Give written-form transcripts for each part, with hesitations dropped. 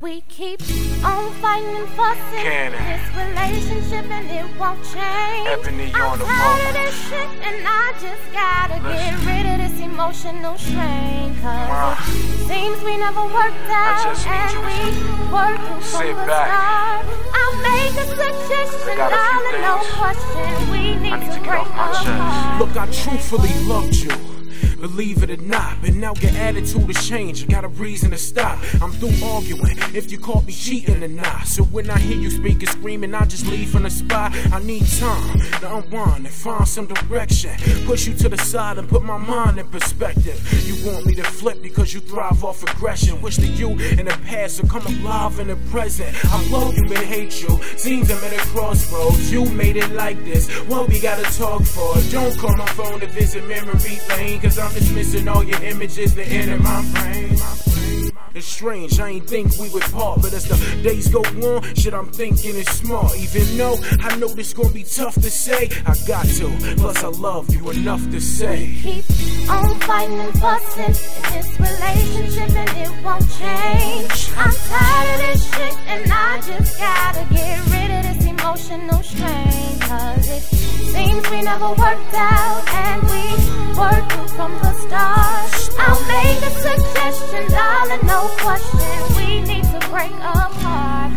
We keep on fighting and fussing this relationship and it won't change. Ebony I'm on the tired of this shit and I just gotta get rid of this emotional strain. Cause it seems we never worked out and we worked from the start. I'll make a suggestion, darling, no question. We need to break apart. Look, I truthfully loved you, believe it or not, but now your attitude has changed. I got a reason to stop. I'm through arguing if you caught me cheating or not. So when I hear you speak and screaming, I just leave from the spot. I need time to unwind and find some direction, push you to the side and put my mind in perspective. You want me to flip because you thrive off aggression. Wish that you in the past would come alive in the present. I love you and hate you, seems I'm at a crossroads. You made it like this, what we gotta talk for? Don't call my phone to visit memory lane, cause I'm dismissing all your images that enter my brain. It's strange, I ain't think we would part, but as the days go on, shit I'm thinking is smart. Even though I know this gonna be tough to say, I got to, plus I love you enough to say. We keep on fighting and fussing in this relationship and it won't change. I'm tired of this shit and I just gotta get rid of this emotional strain. Cause it seems we never worked out and we worked from the start. I'll make a suggestion, darling, no question. We need to break apart.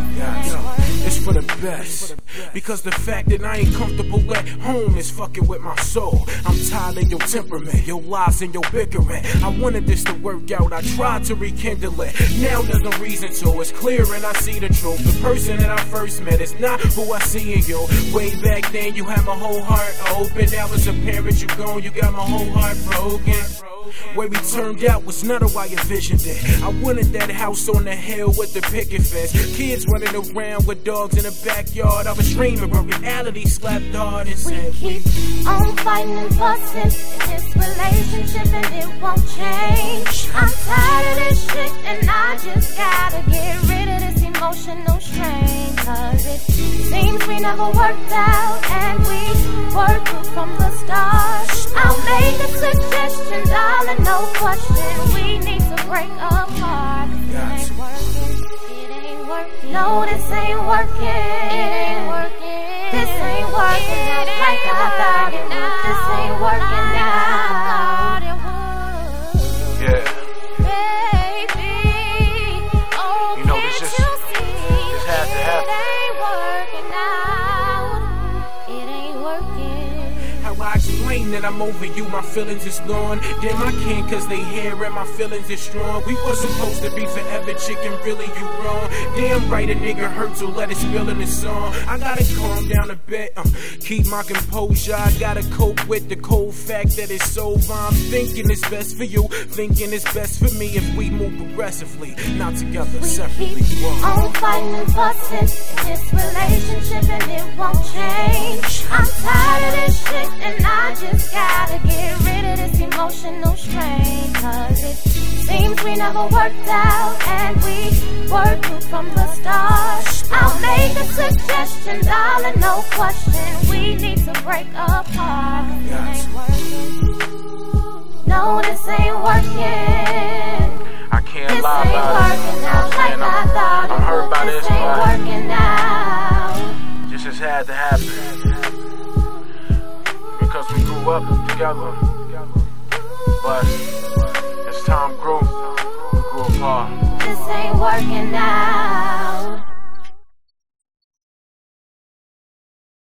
It's for the best, because the fact that I ain't comfortable at home is fucking with my soul. I'm tired of your temperament, your lies and your bickering. I wanted this to work out, I tried to rekindle it. Now there's no reason to, it's clear and I see the truth. The person that I first met is not who I see in you. Way back then you had my whole heart open. Now as a parent you gone, you got my whole heart broken. Where we turned out was not how I envisioned it. I wanted that house on the hill with the picket fence, kids running around with dogs in the backyard. I was dreaming, but reality slapped hard and said, we keep on fighting and fussing in this relationship and it won't change. I'm tired of this shit and I just gotta get rid of this emotional strain. Cause it seems we never worked out and we worked from the start. I'll make a suggestion, darling, no question. We need to break apart. It ain't working, it ain't working. No, this ain't working, it ain't working. This ain't working out like I thought it would. This ain't working out. Yeah. Baby, oh, you know, this just had to happen. It ain't working. how I explain that I'm over you, my feelings is gone. Damn, I can't cause they here and my feelings is strong. We were supposed to be forever, chicken, really you wrong. Damn right, a nigga hurt, so let it spill in the song. I gotta calm down a bit, keep my composure. I gotta cope with the cold fact that it's over. I'm thinking it's best for you, thinking it's best for me if we move progressively, not together, separately. We keep on fighting and fussing in this relationship and it won't change. I'm tired of this shit and I just gotta get rid of this emotional strain. Cause it seems we never worked out and we worked from the start. I'll make a suggestion, darling, no question. We need to break apart. It ain't working. No, this ain't working. I can't This lie ain't about working it. out like I thought I'm hurt by it would. this, This ain't but working out. this just had to happen. Because we grew up together. But as time grew, we grew apart. This ain't working out.